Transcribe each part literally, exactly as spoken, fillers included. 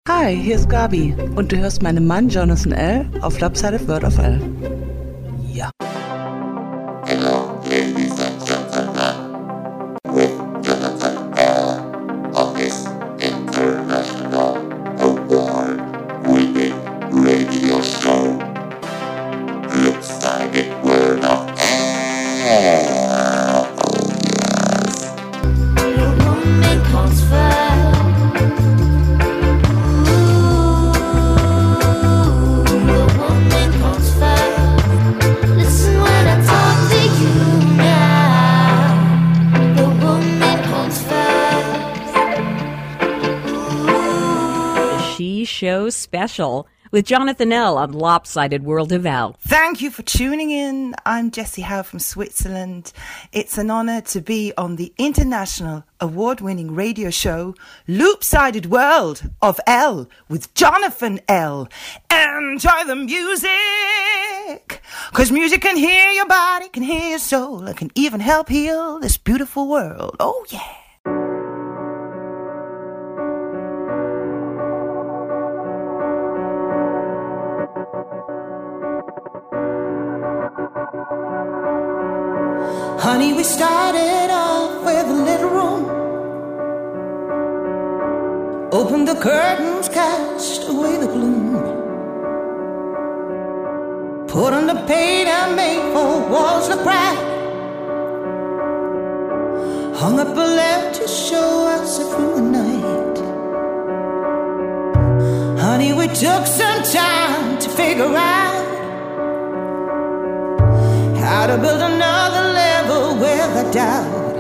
Hi, hier ist Gabi und du hörst meinen Mann Jonathan L. auf Lopsided World of L. Ja. Hello, ladies and gentlemen, with Jonathan L. on this international award-winning radio show, Lopsided World of L. Oh yes. Your woman comes first. Show special with Jonathan L. on Lopsided World of L. Thank you for tuning in. I'm Jessie Howe from Switzerland. It's an honour to be on the international award-winning radio show Loopsided World of L with Jonathan L. Enjoy the music, 'cause music can heal your body, can heal your soul, it can even help heal this beautiful world. Oh yeah. Honey, we started off with a little room. Opened the curtains, cast away the gloom. Put on the paint and made four walls look bright. Hung up a lamp to show us through the night. Honey, we took some time to figure out how to build another level without doubt,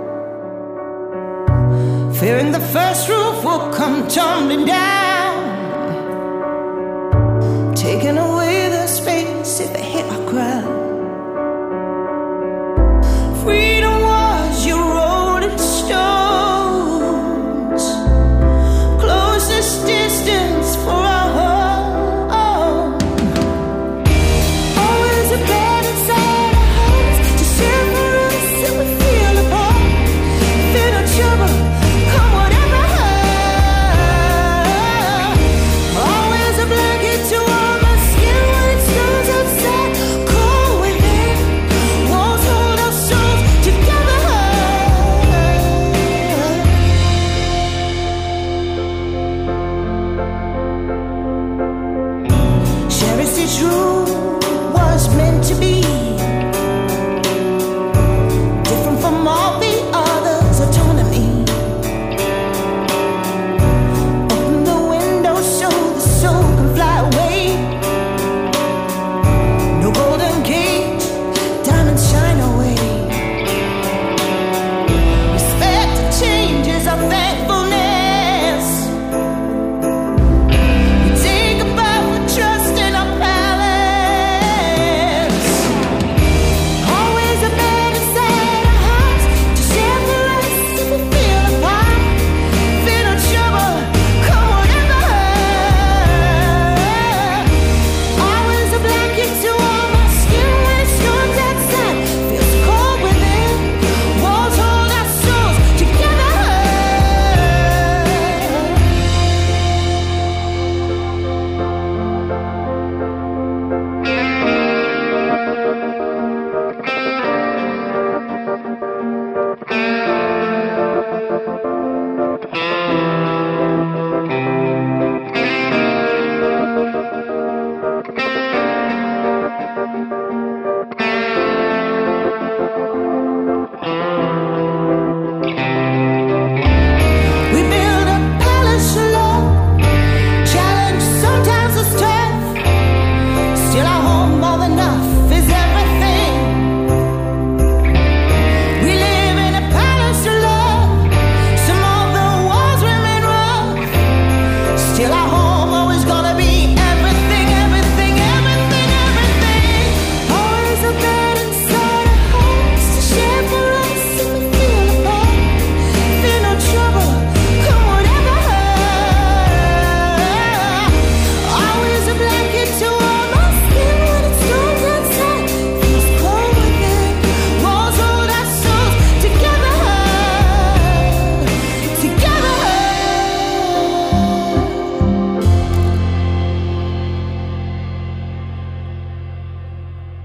fearing the first roof will come tumbling down, taking away the space if it hit our ground. Freedom was your rolling stones, closest distance for our home. Always a bed inside.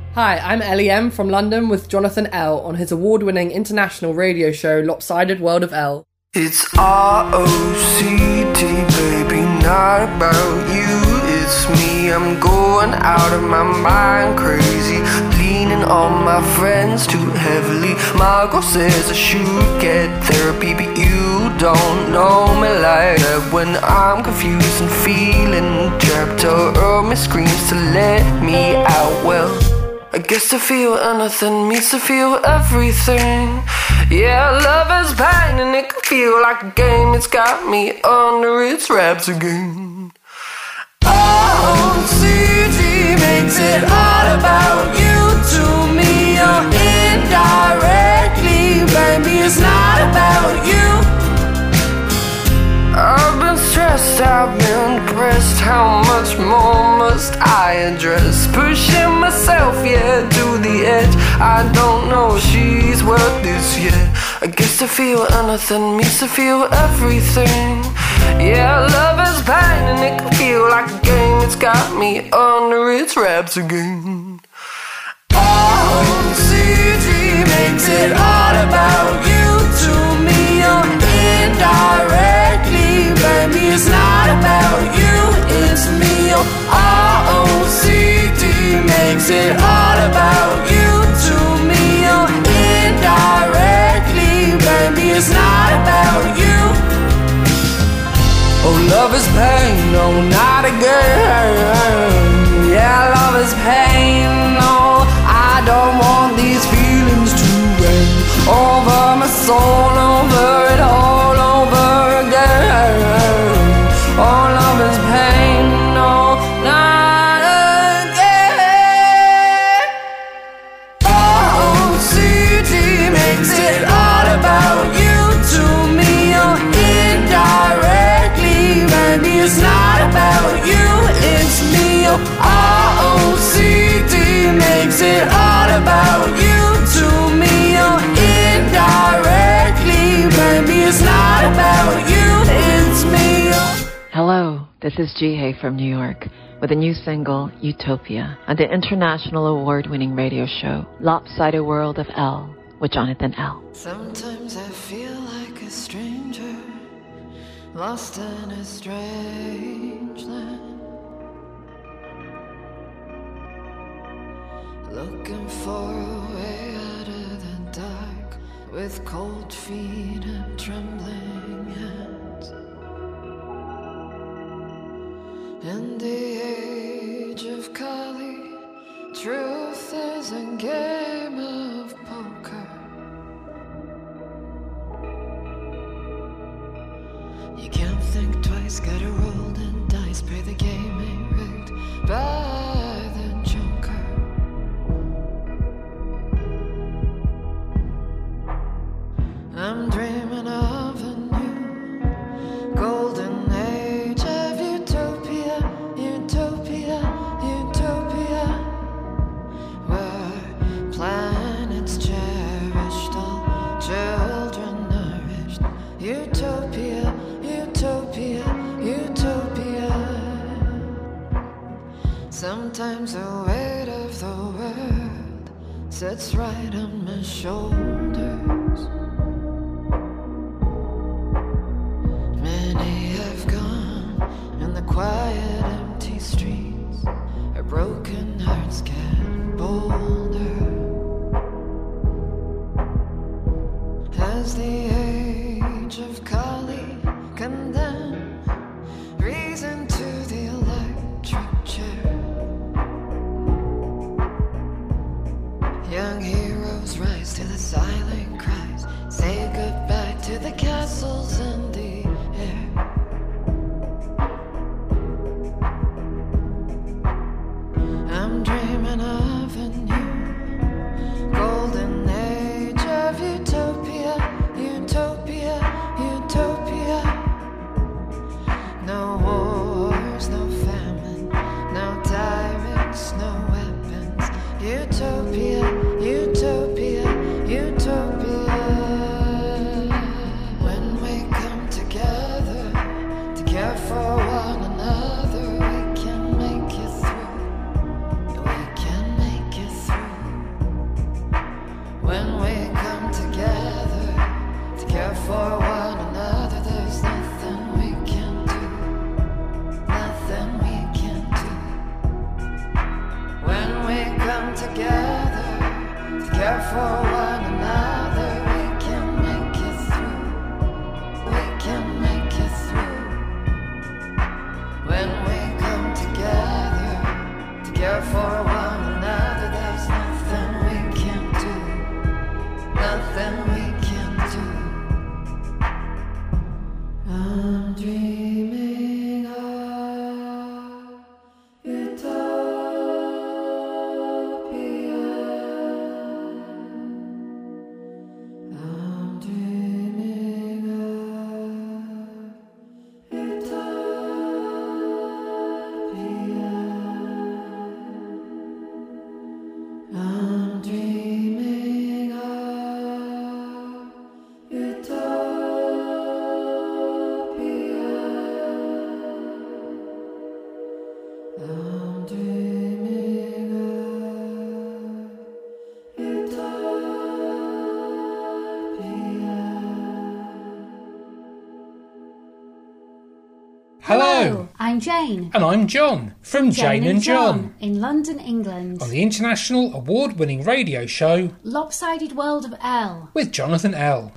Hi, I'm Ellie M from London with Jonathan L on his award-winning international radio show Lopsided World of L. It's R O C D, baby, not about you, it's me. I'm going out of my mind crazy, leaning on my friends too heavily. Margot says I should get therapy, but you don't know me like that. When I'm confused and feeling trapped, or me screams to let me out. Well, I guess to feel anything means to feel everything. Yeah, love is pain and it can feel like a game. It's got me under its wraps again. Oh, C D makes it all about you. To me, or indirectly, baby, it's not about you. I've been stressed, I've been depressed. How much more must I address? Pushing myself, yeah, to the edge. I don't know if she's worth this yet. I guess to feel anything means to feel everything. Yeah, love is pain and it can feel like a game. It's got me under its wraps again. Oh, C D makes it all about you. To me, or indirectly, baby, it's not about you, it's me. Oh, R O C D makes it all about you. To me, or indirectly, baby, it's not about you. Oh, love is pain, no, not again. Yeah, love is pain, no, I don't want these feelings to rain over my soul, over it all over again. Oh, love is pain, no, not again. Oh, C D makes it all about you. To me, or indirectly, baby, it's not about you, it's me. Oh, R O C D makes it all about you. To me, or indirectly, baby, it's not about you, it's me. Hello, this is Jihei from New York with a new single, Utopia, on the international award-winning radio show, Lopsided World of L, with Jonathan L. Sometimes I feel like a stranger, lost in a strange land, looking for a way out of the dark, with cold feet and trembling hands. In the age of Kali, truth is a game of poker. You can't think twice, gotta roll the dice, pray the game ain't rigged by the joker. I'm dreaming of a new golden age of utopia, utopia, utopia, where planets cherished, all children nourished. Utopia, utopia, utopia. Sometimes the weight of the world sits right on my shoulders. Many have gone in the quiet, empty streets. Our broken hearts get bolder as the age of Kali condemn reason to the electric chair. Young heroes rise to the silent cries, say goodbye to the castles in the air. I'm dreaming of a new golden age of utopia, utopia, utopia. No wars, no famine, no tyrants, no weapons. Utopia, utopia, utopia. When we come together to care for one another, we can make it through. We can make it through. When we come together to care for one another, there's nothing we can do. Nothing we can do. I'm dreaming of utopia. I'm dreaming of utopia. I'm dreaming of utopia. I'm dreaming of utopia. Hello, I'm Jane. and I'm John from Jane, and John, in London, England. on the international award-winning radio show Lopsided World of L. with Jonathan L.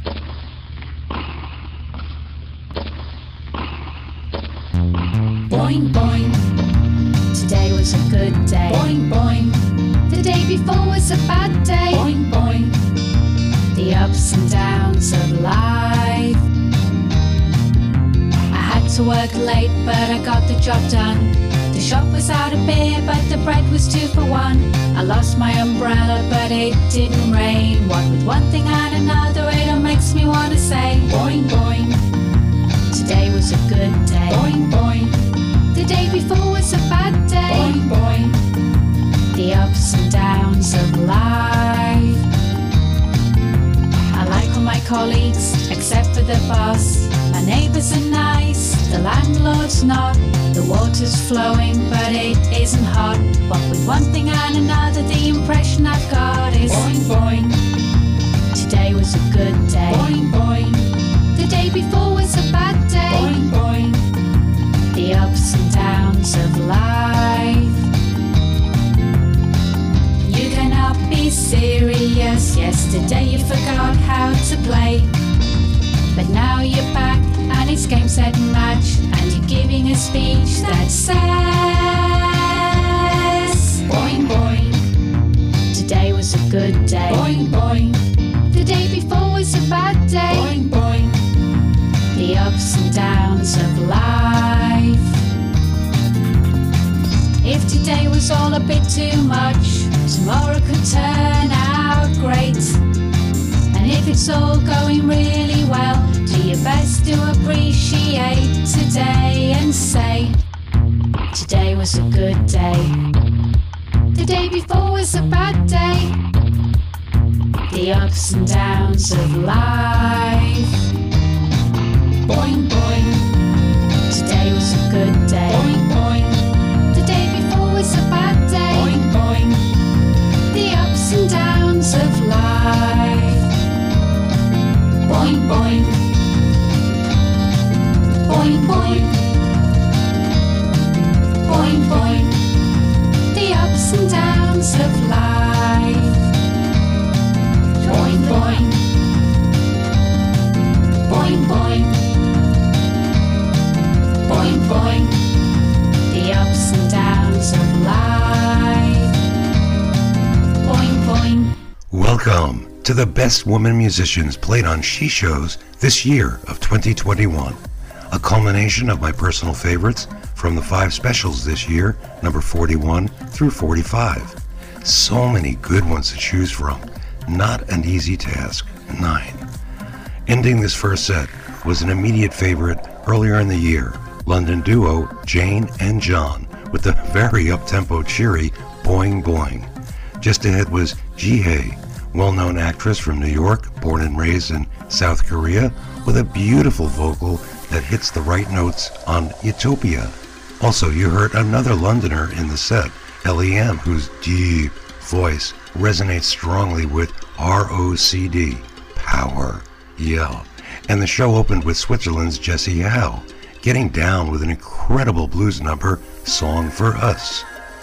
Boing, boing. Today was a good day. Boing, boing. The day before was a bad day. Boing, boing. The ups and downs of life. I had to work late, but I got the job done. The shop was out of beer, but the bread was two for one. I lost my umbrella, but it didn't rain. What with one thing and another, it all makes me wanna say, boing, boing. Today was a good day. Boing, boing. The day before was a bad day. Boing, boing. The ups and downs of life. I like all my colleagues, except for the boss. My neighbours are nice, the landlord's not. The water's flowing, but it isn't hot. What with one thing and another, the impression I've got is boing, boing. Today was a good day. Boing, boing. The day before was a bad day. Boing, boing. The ups and downs of life. You cannot be serious. Yesterday you forgot how to play, but now you're back and it's game, set and match, and you're giving a speech that says boing, boing. Today was a good day. Boing, boing. The day before was a bad day. Boing, boing. The ups and downs of life. If today was all a bit too much, tomorrow could turn out great. And if it's all going really well, do your best to appreciate today and say, today was a good day. The day before was a bad day. The ups and downs of life. Boing, boing. Today was a good day. Boing, boing. The day before was a bad day. Boing, boing. The ups and downs of life. Boing, boing. Boing, boing. Boing, boing. The ups and downs of life. Boing, boing. Boing, boing. Boing, boing. The ups and downs of life. Boing, boing. Welcome to the best women musicians played on She Shows this year of twenty twenty-one. A culmination of my personal favorites from the five specials this year, number forty-one through forty-five. So many good ones to choose from. Not an easy task. Nine. Ending this first set was an immediate favorite earlier in the year, London duo Jane and John with the very up-tempo cheery Boing Boing. Just ahead was Jihye, well-known actress from New York, born and raised in South Korea, with a beautiful vocal that hits the right notes on Utopia. Also, you heard another Londoner in the set, L E M, whose deep voice resonates strongly with R O C D, power, yeah. And the show opened with Switzerland's Jessie Howe, getting down with an incredible blues number, Song for Us.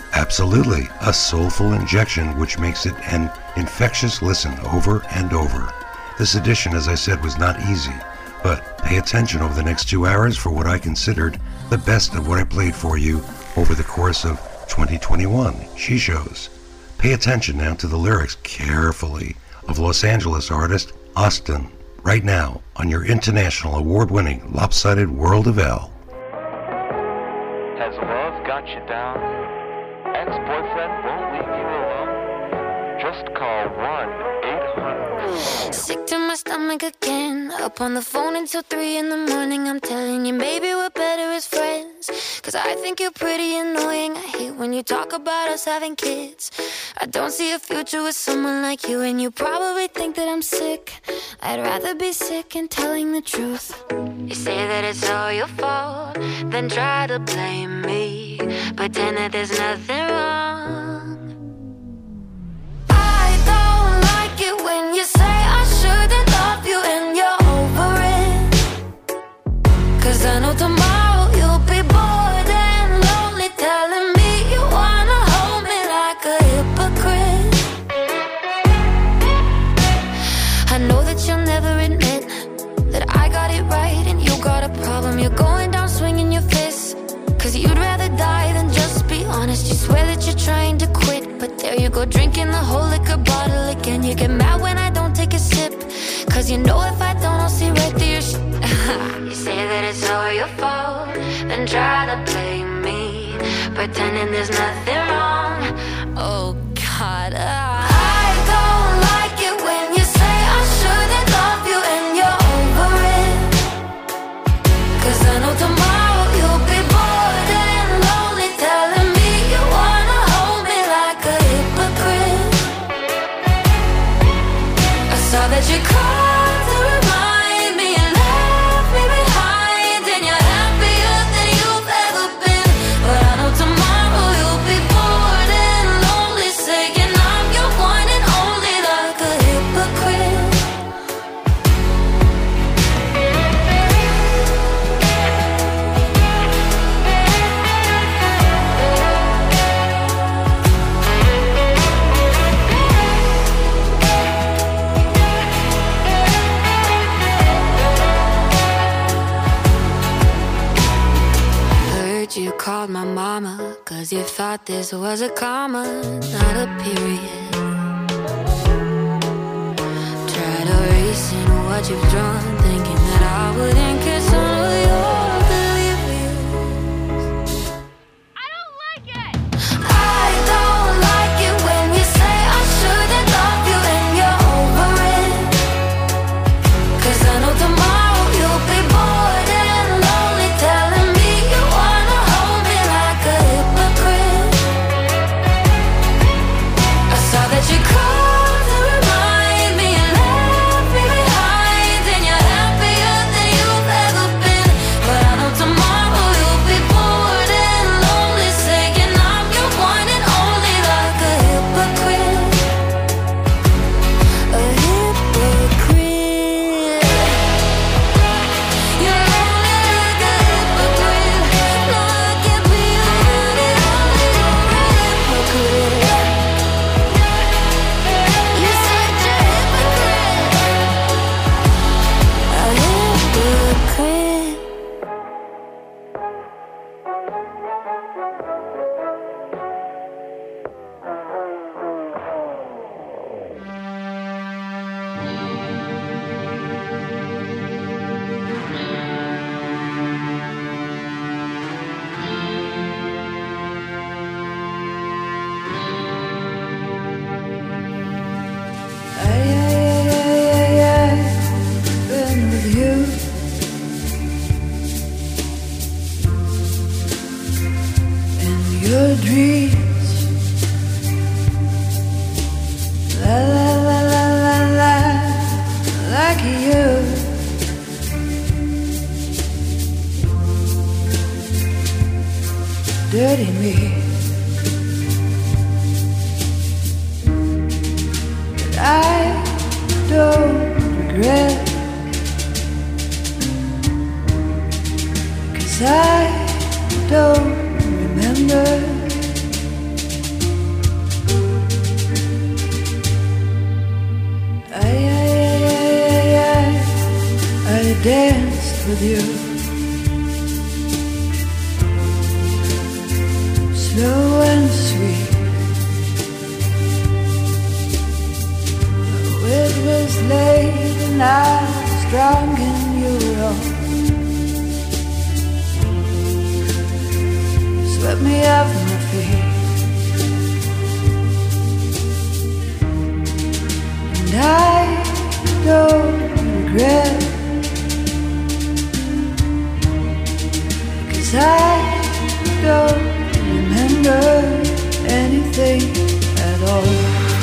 Absolutely, a soulful injection which makes it an infectious listen over and over. This edition, as I said, was not easy, but pay attention over the next two hours for what I considered the best of what I played for you over the course of twenty twenty-one She Shows. Pay attention now to the lyrics carefully of Los Angeles artist Austin, right now on your international award-winning Lopsided World of L. Has love got you down? Ex-boyfriend won't leave you alone? Just call one eight hundred Sick to my stomach again. Up on the phone until three in the morning. I'm telling you, maybe we're better as friends. Cause I think you're pretty annoying. I hate when you talk about us having kids. I don't see a future with someone like you. And you probably think that I'm sick. I'd rather be sick and telling the truth. You say that it's all your fault, then try to blame me, pretend that there's nothing wrong. I don't like it when you say I shouldn't love you and you're over it. Cause I know tomorrow you'll be bored and lonely, telling me you wanna hold me like a hypocrite. I know that you'll never admit that I got it right and you got a problem. You're going down swinging your fists, cause you'd rather die than just be honest. You swear that you're trying to quit, but there you go, drinking the whole liquor bottle again. You get mad when I don't take a sip, cause you know if I don't I'll see right through your shit. You say that it's all your fault, then try to blame me, pretending there's nothing wrong. Oh God, uh, I don't like it when you say I shouldn't love you and you're over it. Cause I know tomorrow you'll be bored and lonely, telling me you wanna hold me like a hypocrite. I saw that you called to remind me you left me behind, and you're happier than you've ever been. But I know tomorrow you'll be bored and lonely, saying I'm your one and only, like a hypocrite. Heard you called my mama, cause you thought this was a comma, not a period. Tried erasing what you've drawn, thinking that I wouldn't catch on to your delirious. I don't like it! I don't like it when you say I shouldn't love you and you're over it. Cause I know tomorrow you'll be bored and lonely, telling me you wanna hold me like a hypocrite. I saw that you called to remind me you left me behind, and you're happier than you've ever been. But I know tomorrow you'll be bored and lonely, saying I'm your one and only, like a hypocrite. A hypocrite. You're only like a hypocrite. No, I can't be your one and only, you're a hypocrite. You're such a hypocrite. A hypocrite. Been with you in your dreams. La la la la la la, like you. Dirty me. But I don't regret, 'cause I don't remember slow and sweet. Oh, it was late and I was drunk and you were all swept me off my feet. And I don't regret, 'cause I don't remember anything at all.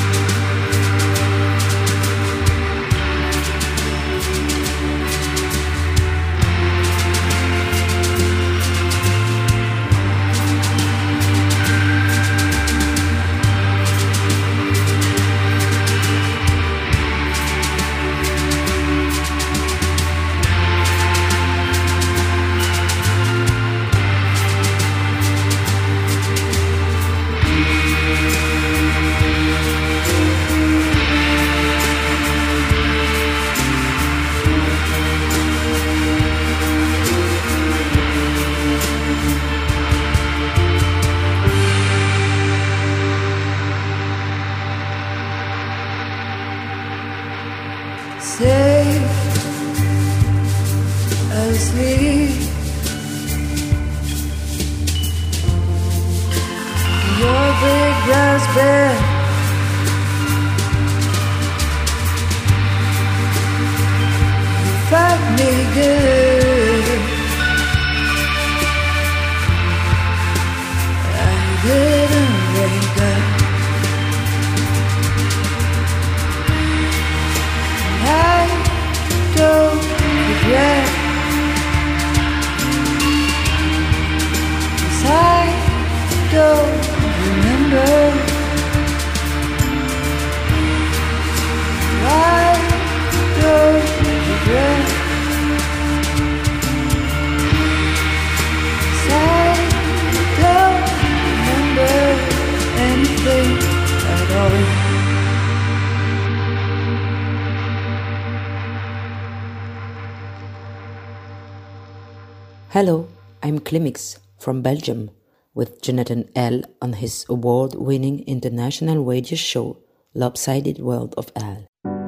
Hello, I'm Klimix from Belgium with Jonathan L. on his award-winning international radio show Lopsided World of Al.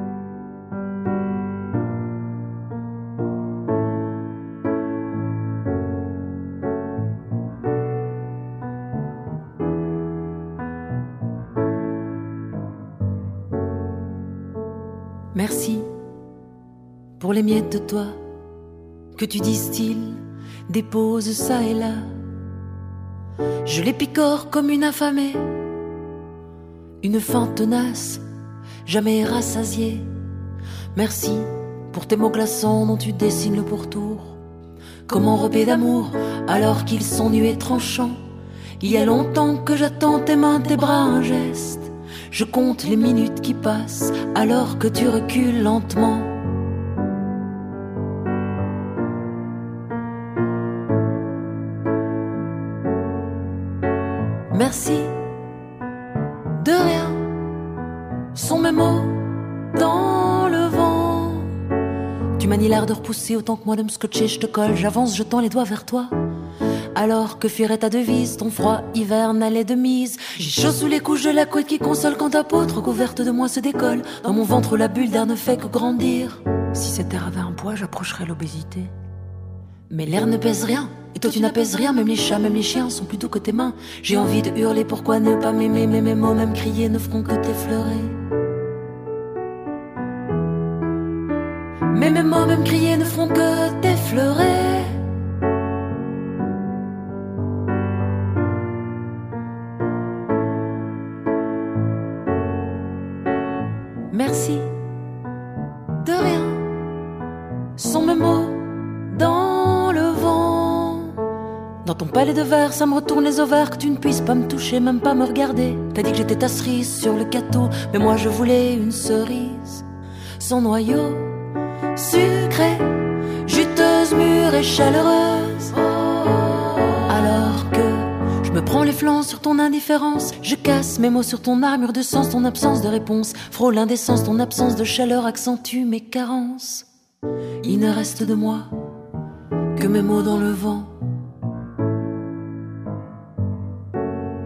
Merci pour les miettes de toi que tu distilles, déposes ça et là. Je les picore comme une affamée, une faim tenace, jamais rassasiée. Merci pour tes mots glaçants dont tu dessines le pourtour, comme enrobés d'amour alors qu'ils sont nus et tranchants. Il y a longtemps que j'attends tes mains, tes bras, un geste. Je compte les minutes qui passent alors que tu recules lentement. Merci de rien, sont mes mots dans le vent. Tu manies l'air de repousser autant que moi de me scotcher. Je te colle, j'avance, je tends les doigts vers toi. Alors que fuirait ta devise, ton froid hivernal est de mise. J'ai chaud sous les couches de la couette qui console quand ta peau trop couverte de moi se décolle. Dans mon ventre la bulle d'air ne fait que grandir. Si cette terre avait un poids, j'approcherais l'obésité. Mais l'air ne pèse rien, et toi tu n'apaises rien. Même les chats, même les chiens sont plus doux que tes mains. J'ai envie de hurler, pourquoi ne pas m'aimer? Mais mes mots, même crier, ne feront que t'effleurer. Mais mes mots, même crier, ne feront que t'effleurer. Merci de rien, sont mes mots dans le vent. Dans ton palais de verre, ça me retourne les ovaires que tu ne puisses pas me toucher, même pas me regarder. T'as dit que j'étais ta cerise sur le gâteau, mais moi je voulais une cerise sans noyau, sucrée, juteuse, mûre et chaleureuse. Alors que je me prends les flancs sur ton indifférence, je casse mes mots sur ton armure de sens, ton absence de réponse frôle l'indécence, ton absence de chaleur accentue mes carences. Il ne reste de moi que mes mots dans le vent.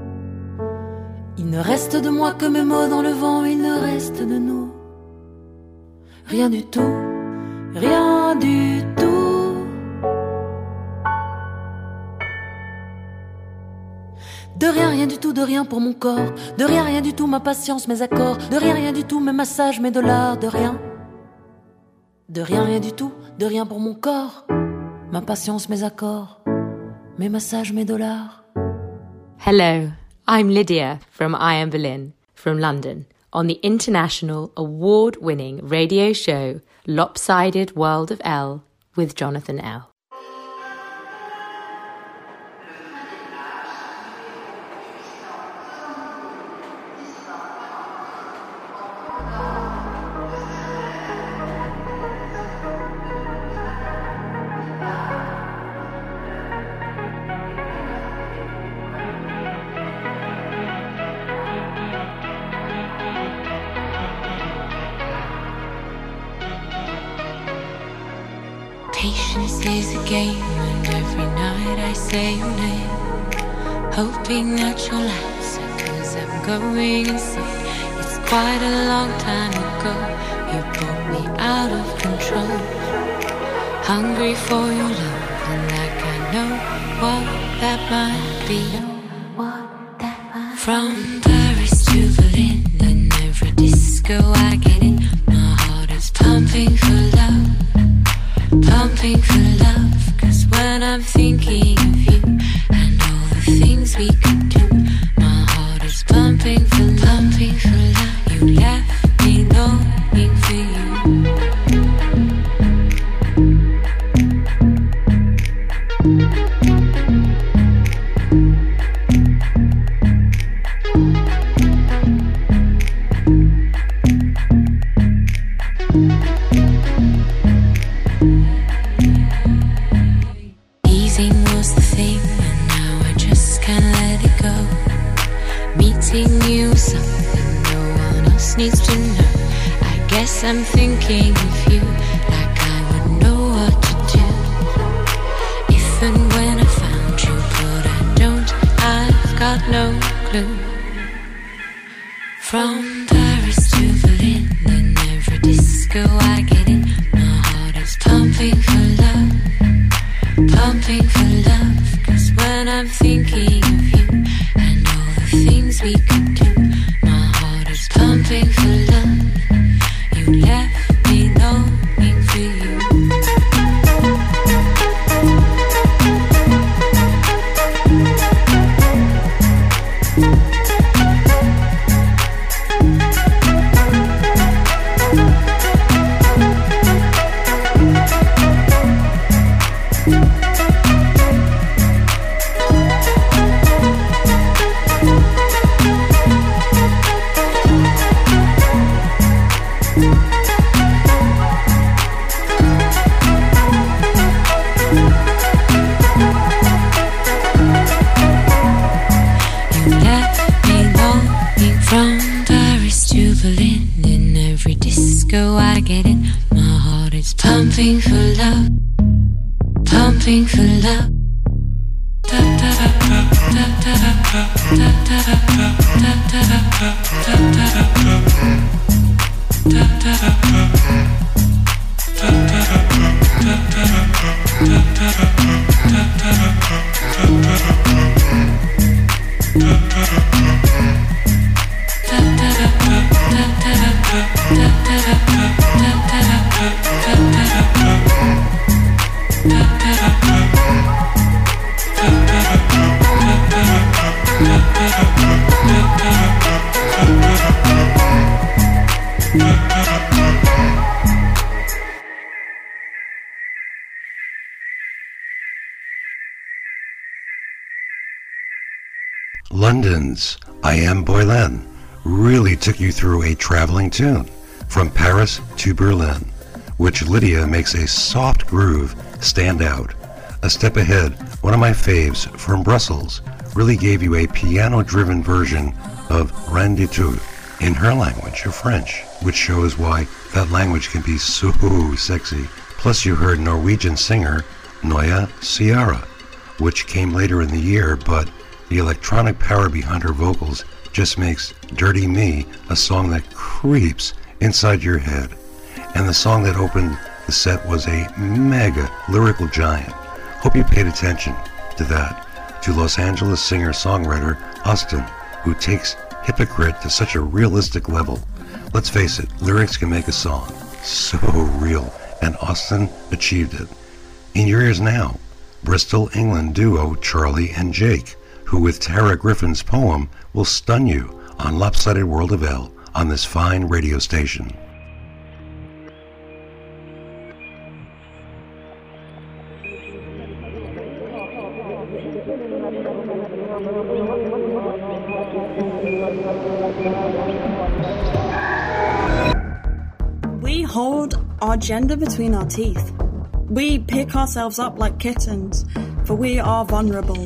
ne reste de moi que mes mots dans le vent, il ne reste de nous rien du tout, rien du tout. De rien, rien du tout, de rien pour mon corps, de rien, rien du tout, ma patience, mes accords, de rien, rien du tout, mes massages, mes dollars, de rien. De rien, rien du tout, de rien pour mon corps, ma patience, mes accords, mes massages, mes dollars. Hello, I'm Lydia from I Am Berlin, from London, on the international award-winning radio show Lopsided World of L with Jonathan L. Patience is a game, and every night I say your name, hoping that you'll answer, cause I'm going insane. It's quite a long time ago, you brought me out of control, hungry for your love, and like I know what that might be. From Paris to Berlin, and every disco I get in, my heart is pumping for love, pumping for love, cause when I'm thinking of you and all the things we could do, my heart is pumping for love, pumping for love. You left me longing for you. Needs to know. I guess I'm thinking of you like I would know what to do if and when I found you, but I don't, I've got no clue. From Paris to Berlin, and every disco I get in, my heart is pumping for love, pumping for love, cause when I'm thinking of you and all the things we could do, pumping for love, you left me longing for you. I get it, my heart is pumping for love, pumping for love. London's I Am Berlin really took you through a traveling tune from Paris to Berlin, which Lydia makes a soft groove stand out. A step ahead, one of my faves from Brussels really gave you a piano-driven version of Rien du tout in her language of French, which shows why that language can be so sexy. Plus you heard Norwegian singer Noya Ciara, which came later in the year, but The electronic power behind her vocals just makes Dirty Me a song that creeps inside your head. And the song that opened the set was a mega lyrical giant. Hope you paid attention to that. To Los Angeles singer-songwriter Austin, who takes Hypocrite to such a realistic level. Let's face it, lyrics can make a song so real, and Austin achieved it. In your ears now, Bristol, England duo Charlie and Jake, who with Tara Griffin's poem will stun you on Lopsided World of L on this fine radio station. We hold our gender between our teeth. We pick ourselves up like kittens, for we are vulnerable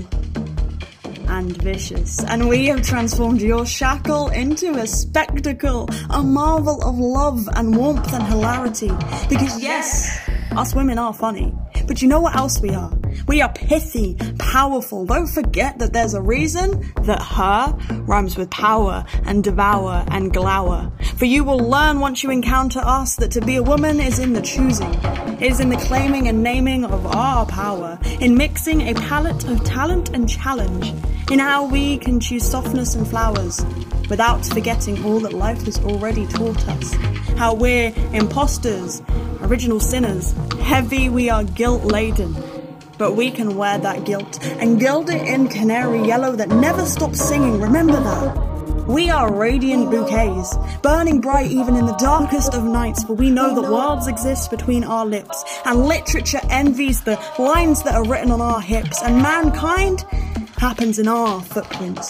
and vicious, and we have transformed your shackle into a spectacle, a marvel of love and warmth and hilarity. Because yes, us women are funny, but you know what else we are? We are pithy, powerful. Don't forget that there's a reason that her rhymes with power and devour and glower. For you will learn once you encounter us that to be a woman is in the choosing. It is in the claiming and naming of our power, in mixing a palette of talent and challenge, in how we can choose softness and flowers, without forgetting all that life has already taught us. How we're imposters, original sinners, heavy we are guilt-laden. But we can wear that guilt and gild it in canary yellow that never stops singing, remember that. We are radiant bouquets, burning bright even in the darkest of nights, for we know that worlds exist between our lips, and literature envies the lines that are written on our hips, and mankind happens in our footprints.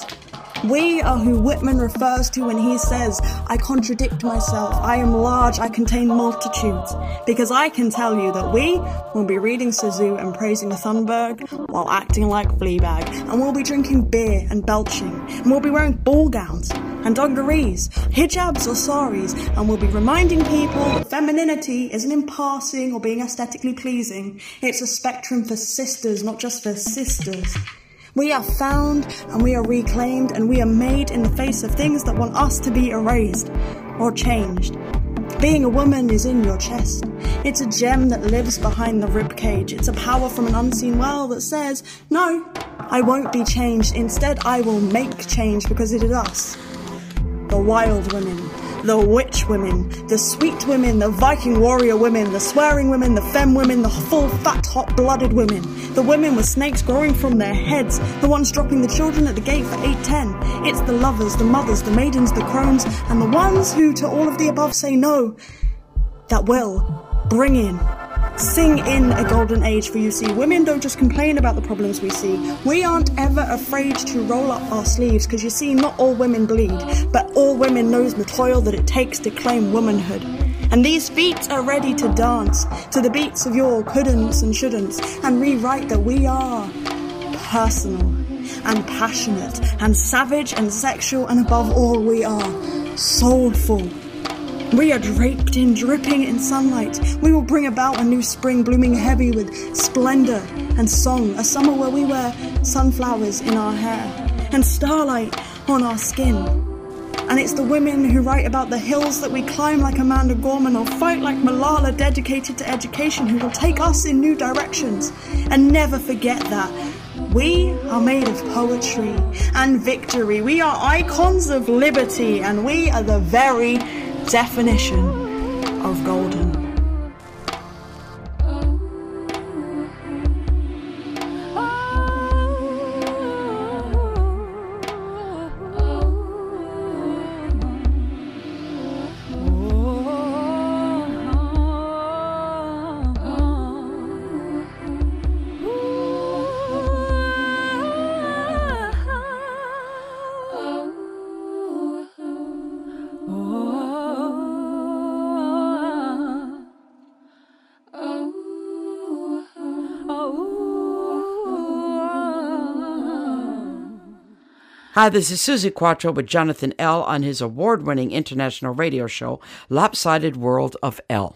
We are who Whitman refers to when he says, I contradict myself, I am large, I contain multitudes. Because I can tell you that we will be reading Sisu and praising Thunberg while acting like Fleabag. And we'll be drinking beer and belching. And we'll be wearing ball gowns and dungarees, hijabs or saris. And we'll be reminding people that femininity isn't in passing or being aesthetically pleasing. It's a spectrum for sisters, not just for sisters. We are found and we are reclaimed and we are made in the face of things that want us to be erased or changed. Being a woman is in your chest. It's a gem that lives behind the ribcage. It's a power from an unseen well that says, no, I won't be changed. Instead, I will make change because it is us. The wild women, the witch women, the sweet women, the Viking warrior women, the swearing women, the femme women, the full, fat, hot-blooded women, the women with snakes growing from their heads, the ones dropping the children at the gate for eight ten. It's the lovers, the mothers, the maidens, the crones, and the ones who to all of the above say no, that will bring in, sing in a golden age. For you see, women don't just complain about the problems we see. We aren't ever afraid to roll up our sleeves, because you see, not all women bleed, but all women knows the toil that it takes to claim womanhood. And these feet are ready to dance to the beats of your couldn'ts and shouldn'ts, and rewrite that we are personal and passionate and savage and sexual, and above all we are soulful. We are draped in, dripping in sunlight. We will bring about a new spring, blooming heavy with splendor and song. A summer where we wear sunflowers in our hair and starlight on our skin. And it's the women who write about the hills that we climb like Amanda Gorman, or fight like Malala, dedicated to education, who will take us in new directions. And never forget that we are made of poetry and victory. We are icons of liberty, and we are the very definition of golden. Hi, this is Susie Quattro with Jonathan L. on his award-winning international radio show, Lopsided World of L.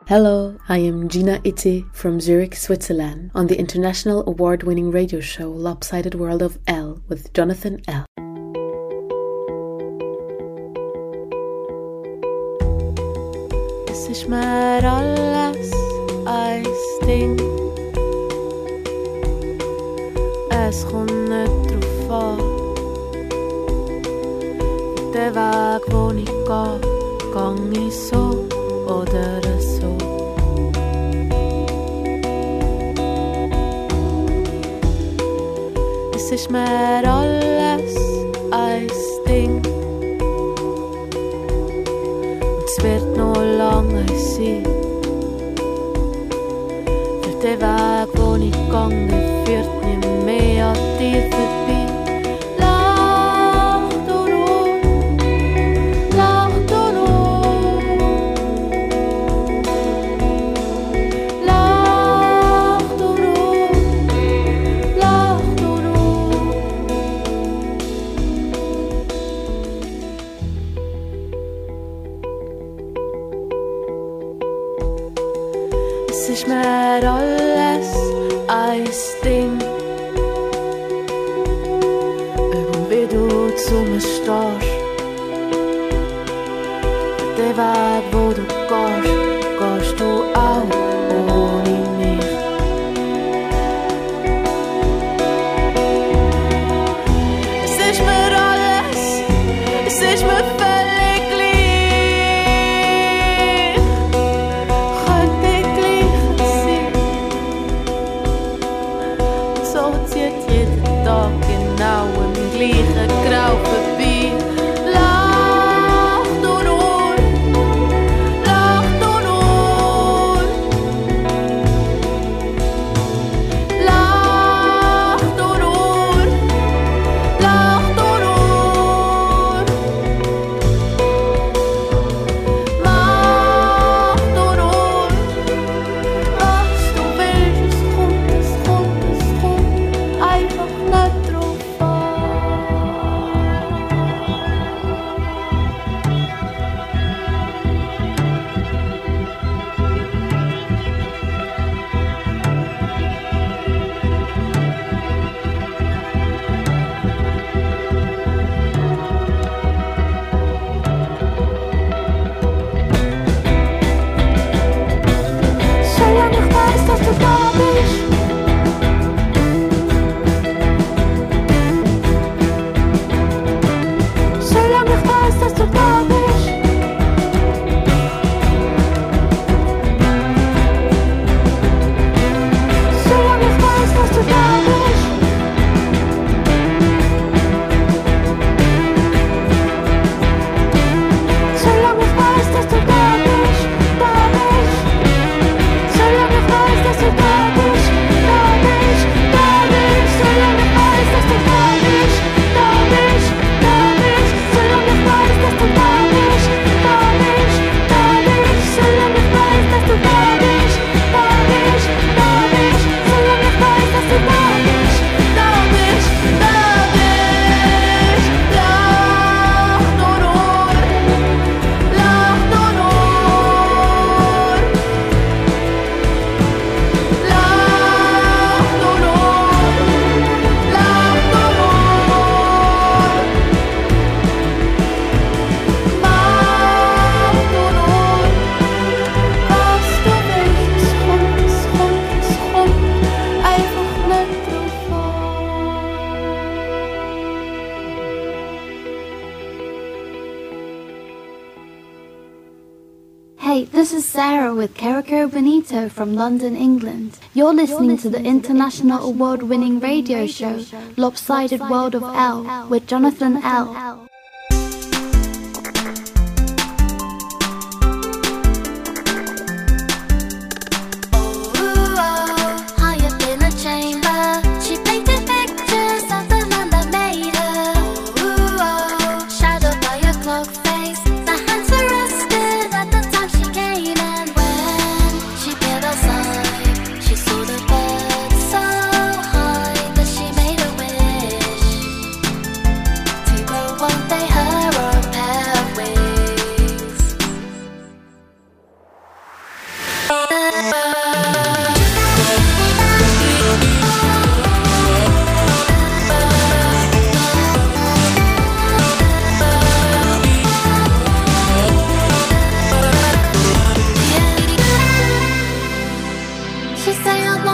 Hello, I am Gina Itti from Zurich, Switzerland, on the international award-winning radio show Lopsided World of L with Jonathan L. Es ist mir alles ein Ding. Es kommt nicht drauf an. Der Weg, wo ich gehe, gang ich so oder so. Es ist mir alles ein Ding. Und es wird noch lange sein. Für den Weg, wo ich gegangen, führt nicht mehr an dir vorbei. Es ist mir alles ein Ding. Und wie du zu mir stehst, der Weg, wo du gehst, gehst du auch ohne mich. Es ist mir alles, es ist mir völlig gleich. Könnte gleich sein. Und so zieht jeden Tag genau im gleichen Grau vorbei. Lach du nur, lach du nur. Lach du nur, lach du nur. Mach du nur, was du willst, es kommt, es kommt, es kommt einfach nicht drauf an. Solange ich weiß, dass du da bist. Solange ich weiß, dass du da bist. Solange ich weiß, dass du da bist. Solange ich weiß, dass du da bist, da bist. Solange ich weiß, dass du da bist, da bist, da bist. Solange ich weiß, dass du da bist, da bist, da bist. Solange ich weiß, dass du da bist, da bist, da bist. Solange ich weiß, dass du da bist, da bist, da bist. Solange ich weiß, dass du da bist, da bist, da bist. Lach du nur, lach du nur. Lach du nur, lach du nur. Mach du nur, was du willst, es kommt, es kommt, es kommt einfach nicht drauf an. Hey, this is Sarah with Carrico Benito from London, England. You're listening to the international award-winning radio show Lopsided World of L with Jonathan L. High up in a chamber, she painted pictures of the man that made her. Ooh, oh, shadowed by a clock face, the hands were rested at the time she came. And when she peered outside, she saw the birds so high that she made a wish to go on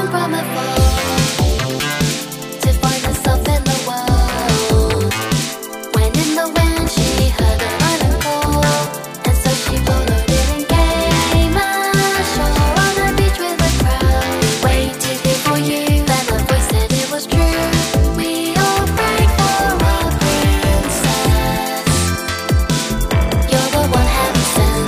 home from afar to find herself in the world. When in the wind she heard an island call, and so she followed it and came ashore on a beach with a crowd waiting here for you. Then a voice said it was true. We all prayed for a princess. You're the one heaven sent.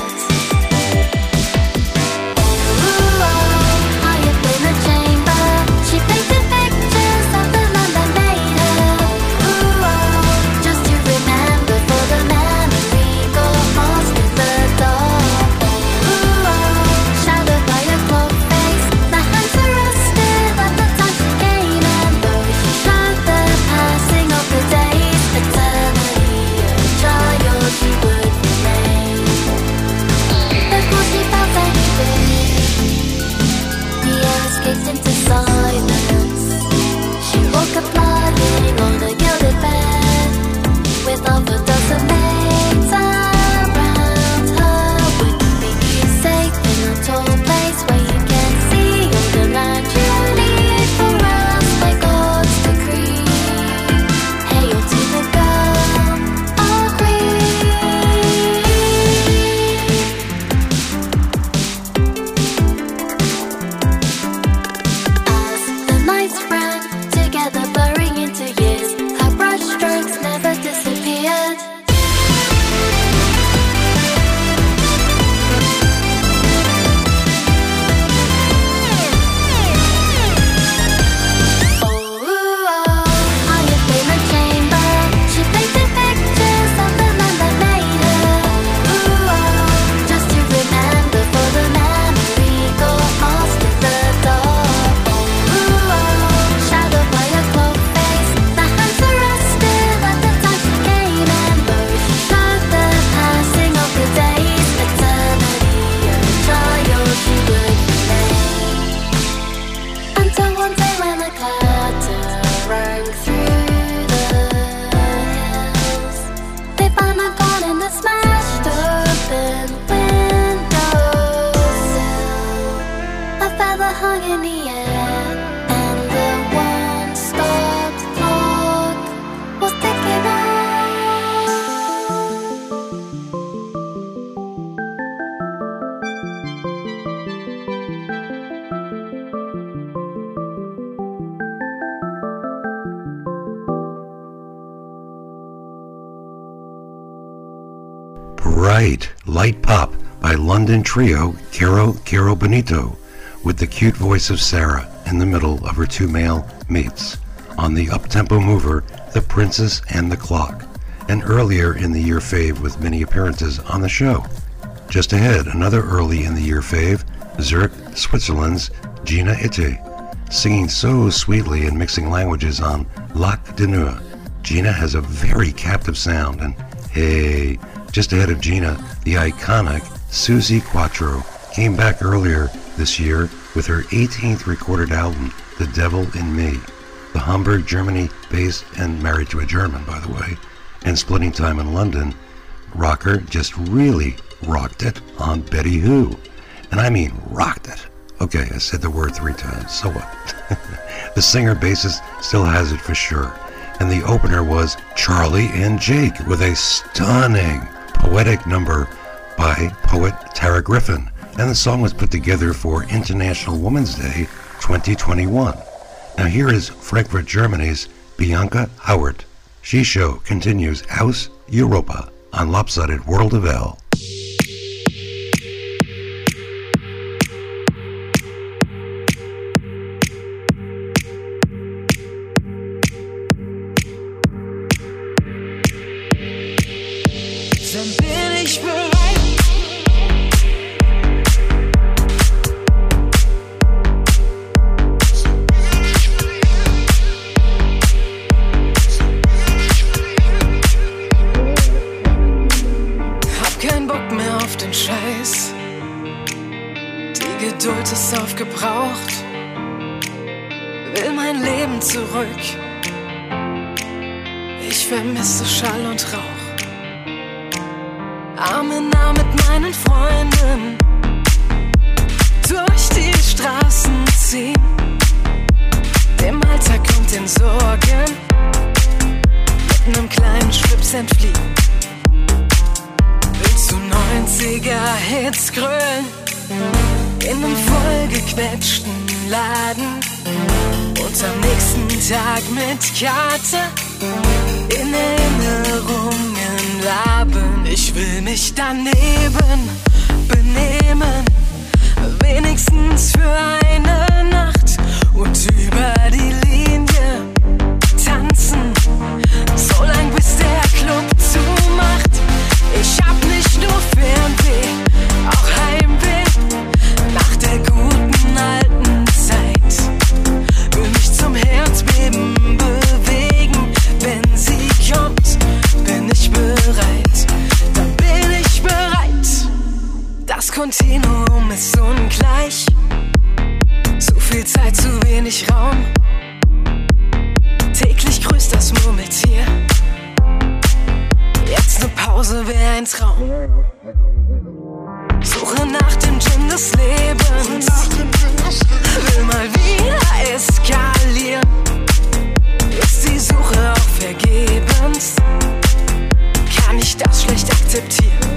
Ooh, oh, high up in the chamber, she painted pictures of the land that made her. Ooh, oh, just to remember for the memory got lost in the dark. Ooh, oh, shadowed by a clock face, the hands are rested at the time she came, and though she showed the passing of the days, eternally a child she would remain. Before she felt anything, the air escaped into silence. She woke up lying on a gilded bed, with half a dozen maids around her. Wouldn't be safe in a tall place where you can see all the land you need for us by God's decree. Hail to the girl, our queen. As the nights ran together, blurring into years, her brush strokes never disappeared. Oh, ooh, oh, high up in the chamber, she painted pictures of the land that made her. Ooh, oh, just to remember for the memory got lost in the dark. Ooh, oh, shadowed by a clock face, the hands are rested at the time she came, and though she showed the passing of the days, eternally a child she would remain. Until one day when a clatter rang through the hills, they found her gone in the smashed open windowsill. A feather hung in the air, and the one-stopped clock was ticking on. Right, Light Pop by London trio Caro Caro Bonito, with the cute voice of Sarah in the middle of her two male mates, on the up-tempo mover The Princess and the Clock, and earlier in the year fave with many appearances on the show. Just ahead, another early in the year fave, Zurich, Switzerland's Gina Itte, singing so sweetly and mixing languages on Lac de Nuit. Gina has a very captive sound, and hey, just ahead of Gina, the iconic Suzi Quatro came back earlier this year with her eighteenth recorded album, The Devil in Me. The Hamburg, Germany based and married to a German, by the way, and splitting time in London, rocker just really rocked it on Betty Who. And I mean rocked it. Okay, I said the word three times, so what? The singer-bassist still has it for sure. And the opener was Charlie and Jake with a stunning poetic number by poet Tara Griffin. And the song was put together for International Women's Day twenty twenty-one. Now here is Frankfurt, Germany's Bianca Howard. She Show continues Aus Europa on Lopsided World of L. Dann bin ich bereit. Hab keinen Bock mehr auf den Scheiß. Die Geduld ist aufgebraucht. Will mein Leben zurück. Ich vermisse Schall und Rauch. Arm in Arm mit meinen Freunden durch die Straßen ziehen. Stress entfliehen. Will zu neunziger-Hits grölen, in einem vollgequetschten Laden und am nächsten Tag mit Karte in Erinnerungen laben. Ich will mich daneben benehmen, wenigstens für eine Nacht und über die Linie tanzen, so lang bis der Club zumacht. Ich hab nicht nur Fernweh, auch Heimweh nach der guten alten Zeit. Will mich zum Herzbeben bewegen, wenn sie kommt, bin ich bereit, dann bin ich bereit. Das Kontinuum ist ungleich, zu viel Zeit, zu wenig Raum. Täglich grüßt das Murmeltier, jetzt ne Pause wäre ein Traum. Suche nach dem Gin des Lebens, will mal wieder eskalieren. Ist die Suche auch vergebens, kann ich das schlecht akzeptieren.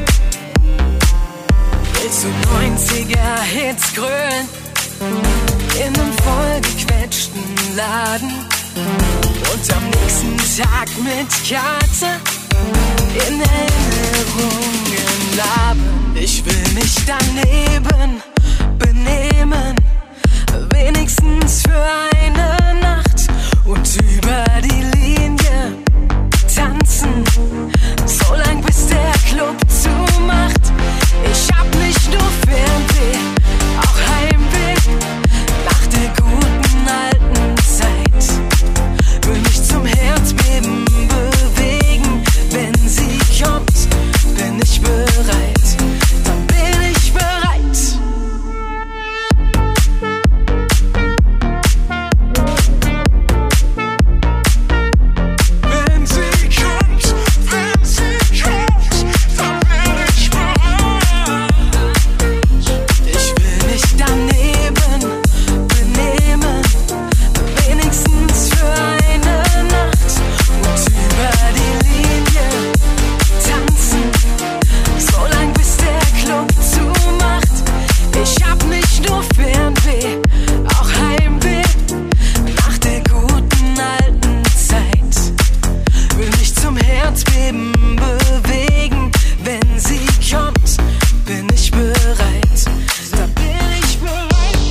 Will zu neunziger-Hits grölen, in einem vollgequetschten Laden und am nächsten Tag mit Karte in Erinnerungen laben. Ich will mich daneben benehmen, wenigstens für eine Nacht und über die Linie tanzen, so lang bis der Club zumacht. Ich hab nicht nur Fernweh, auch Heimweh nach der guten alten Zeit. Will mich zum Herzbeben bewegen, wenn sie kommt, bin ich bereit, dann bin ich bereit. Wenn sie kommt, wenn sie kommt, dann bin ich bereit. Ich will mich daneben benehmen, wenigstens für eine Nacht und über die Linie tanzen, so lang bis der Club zumacht. Ich hab nicht nur Fernweh, auch Heimweh nach der guten alten Zeit. Will mich zum Herzbeben bewegen, wenn sie kommt, bin ich bereit, da bin ich bereit.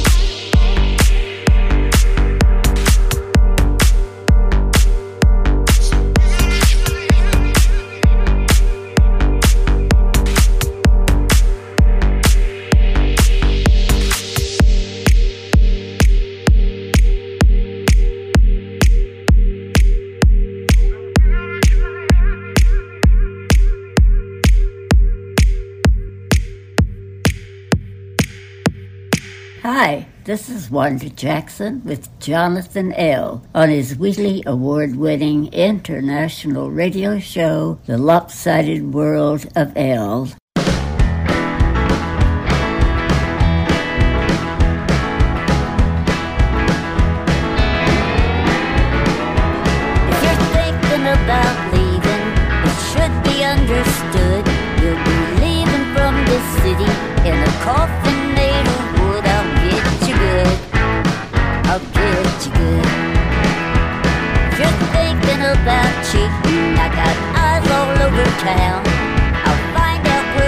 Hi, this is Wanda Jackson with Jonathan L. on his weekly award-winning international radio show, The Lopsided World of L. If you're thinking about leaving, it should be understood you'll be leaving from this city in a coffin made of wood. I'll get you good, I'll get you good. If you're thinking about cheating, I got eyes all over town. I'll find out where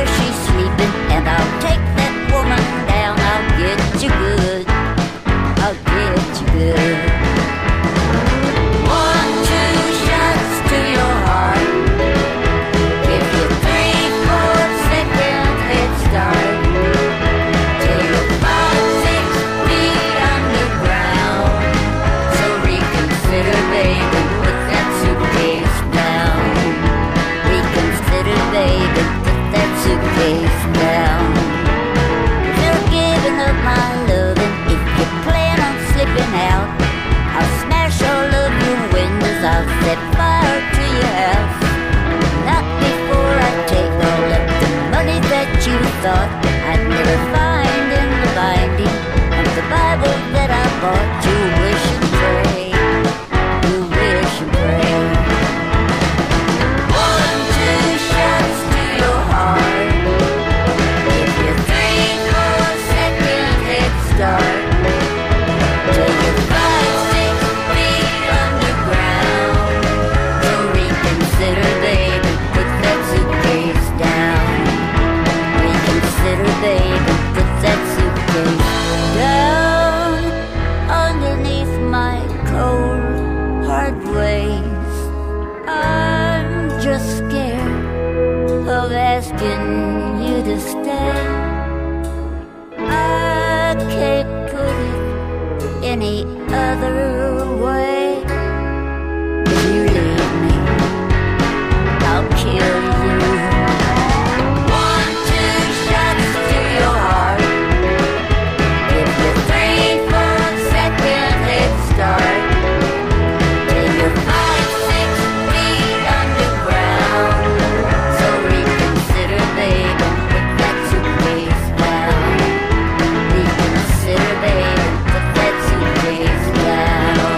other way. If you leave me, I'll kill you. One, two shots to your heart. Give you three full second head start. Till you're five, six feet underground. So reconsider, babe, and put that suitcase down. Reconsider, babe, and put that suitcase down.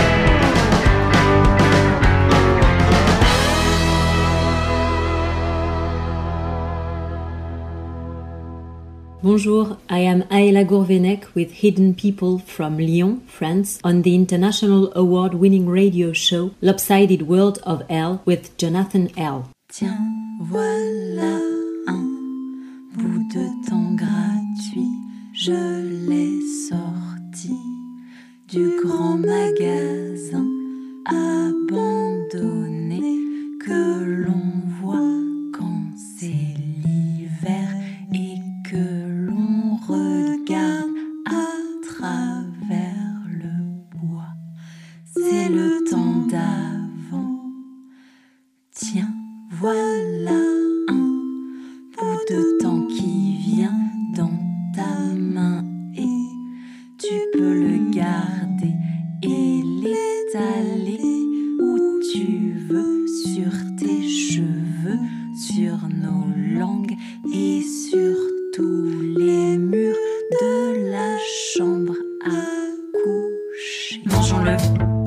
Bonjour, I am Aela Gourvenec with Hidden People from Lyon, France, on the international award-winning radio show Lopsided World of L with Jonathan L. Tiens, voilà un bout de temps gratuit. Je l'ai sorti du grand magasin abandonné que l'on voit quand c'est l'hiver et que l'on regarde à travers le bois. C'est le temps d'avant. Tiens, voilà un bout de temps qui vient dans ta main et tu peux le garder et l'étaler où tu veux, sur tes cheveux, sur nos langues et sur tous les murs de la chambre à coucher. Mangeons-le.